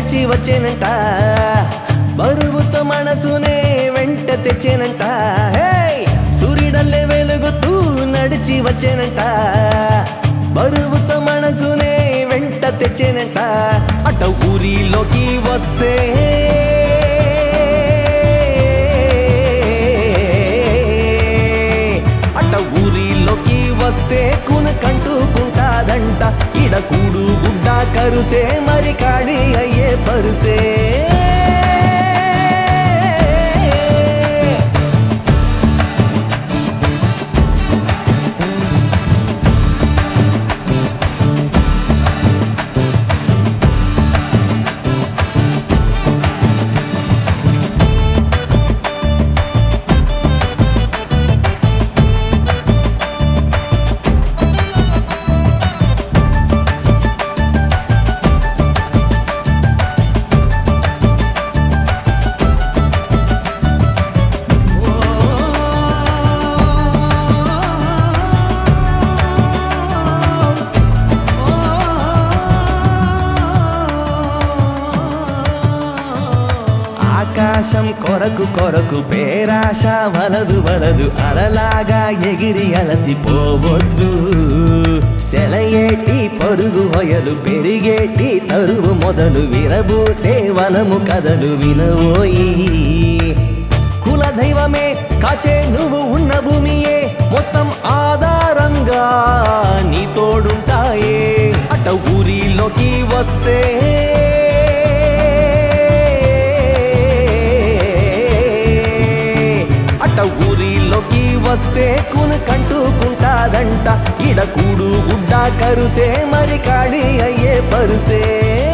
నడిచి వచ్చేనంట బరువుతో మనసునే వెంట తెచ్చేనంట సూర్యుడల్లే వెలుగుతూ నడిచి వచ్చేనంట బరువుతో మనసునే వెంట తెచ్చేనంట అట ఊరిలోకి వస్తే వస్తే కునకంటుకుంటాదంట ఇడ కూడు గుడ్డ కరుసే మరి ఖాళీ అయ్యే పరుసే ఆకాశం కొరకు కొరకు పేరాశ వలదు వలదు అలలాగా ఎగిరి అలసిపోవద్దు సెలయేటి పరుగు హొయలు పెరిగేటి తరువు మొదలు విరబూసే వనము కథలు వినవోయి కుల దైవమే కాచే నువ్వు ఉన్న భూమియే మొత్తం ఆధారంగా నీ తోడుంటాయే అట ఊరిలోకి వస్తే ఊరిలోకి వస్తే కునకంటుకుంటాదంట ఇడ కూడు గుడ్డ కరుసే మరి ఖాళీ అయ్యే పరుసే